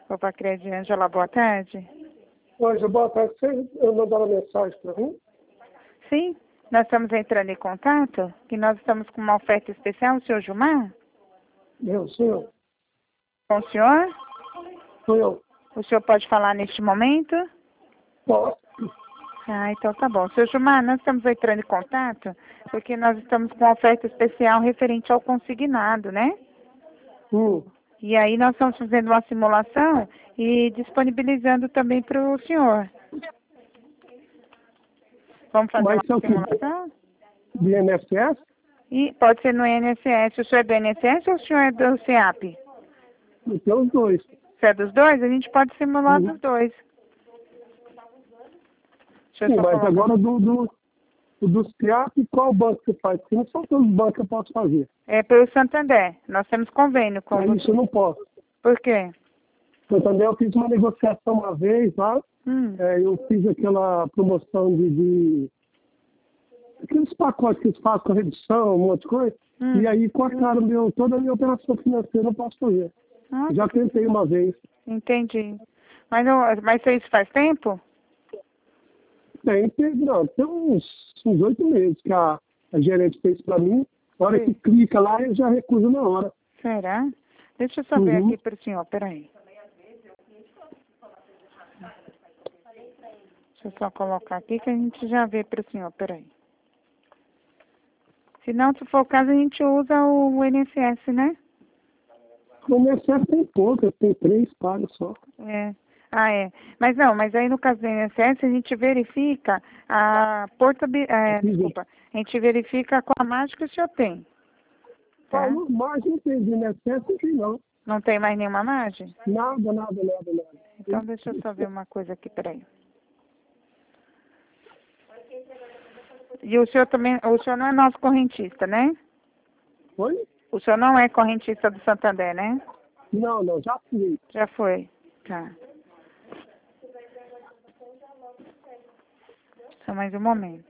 Opa, Crede Ângela, boa tarde. Oi, boa tarde. Você mandaram mensagem para mim? Sim, nós estamos entrando em contato, que nós estamos com uma oferta especial, o senhor Gilmar? Sou eu. Com o senhor? Sou eu. O senhor pode falar neste momento? Posso? Ah, então tá bom. Senhor Gilmar, nós estamos entrando em contato porque nós estamos com uma oferta especial referente ao consignado, né? E aí nós estamos fazendo uma simulação e disponibilizando também para o senhor. Vamos fazer Mas uma simulação? Do INSS? E pode ser no INSS. O senhor é do INSS ou o senhor é do CEAP? Tem os dois. Se é dos dois, a gente pode simular dos dois. Deixa eu Sim, só mas colocar. agora do CIAP, qual banco você faz? Porque não são todos os bancos que eu posso fazer. É pelo Santander. Nós temos convênio com Mas isso eu não posso. Por quê? Santander, eu fiz uma negociação uma vez lá. Eu fiz aquela promoção de aqueles pacotes que eles fazem com redução, um monte de coisa. E aí cortaram toda a minha operação financeira, não posso fazer. Ah, Já tentei uma vez. entendi. Mas isso faz tempo? Tem uns 8 meses que a gerente fez para mim. Na hora que clica lá, eu já recuso na hora. Será? Deixa eu só ver aqui para o senhor, peraí. Deixa eu só colocar aqui que a gente já vê para o senhor, peraí. Se não, se for o caso, a gente usa o INSS, né? O INSS tem poucas, tem 3 pagas só. É. Ah, é. Mas aí no caso do INSS, a gente verifica a desculpa, a gente verifica qual a margem que o senhor tem. Tá? Falou, margem não tem, de INSS não tem não. Não tem mais nenhuma margem? Nada. Então deixa eu só ver uma coisa aqui, peraí. E o senhor não é nosso correntista, né? Oi? O senhor não é correntista do Santander, né? Não, já fui. Já foi. Tá. Só mais um momento.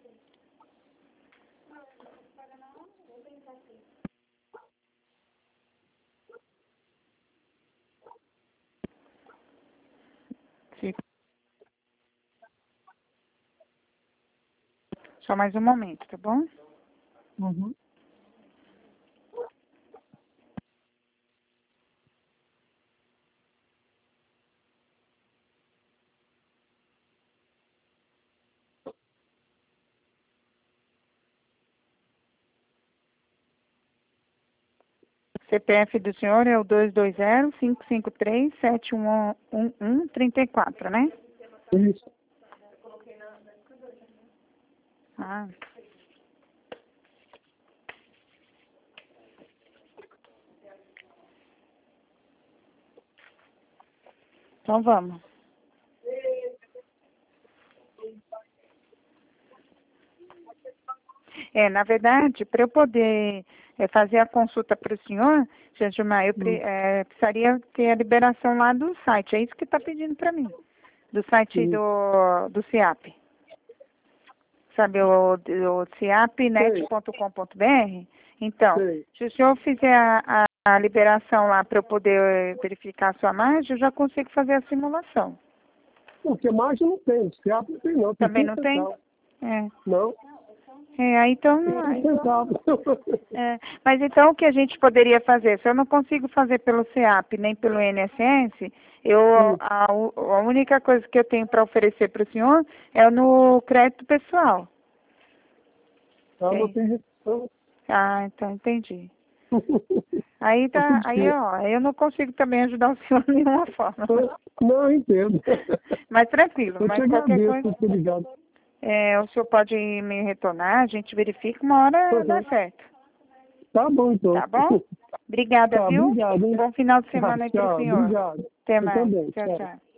Só mais um momento, tá bom? CPF do senhor é o 220-553-7111-34, né? Isso. Ah. Então vamos. Na verdade, para eu poder fazer a consulta para o senhor, Gilmar, eu precisaria ter a liberação lá do site. É isso que está pedindo para mim. Do site do CIAP. Sabe, o ciapnet.com.br? Então, se o senhor fizer a liberação lá para eu poder verificar a sua margem, eu já consigo fazer a simulação. Porque margem não tem, o CIAP não tem não. Também não tem? Não. Aí então... mas então o que a gente poderia fazer? Se eu não consigo fazer pelo CEAP nem pelo INSS, a única coisa que eu tenho para oferecer para o senhor é no crédito pessoal. Não tem restrição. Ah, então entendi. Aí eu não consigo também ajudar o senhor de nenhuma forma. Não, entendo. Mas tranquilo, eu mas te qualquer agradeço, coisa... Obrigado. O senhor pode me retornar, a gente verifica, uma hora dá certo. Tá bom, então. Tá bom? Obrigada, viu? Obrigado, hein? Bom final de semana aí para o senhor. Obrigado. Até mais. Também. Tchau.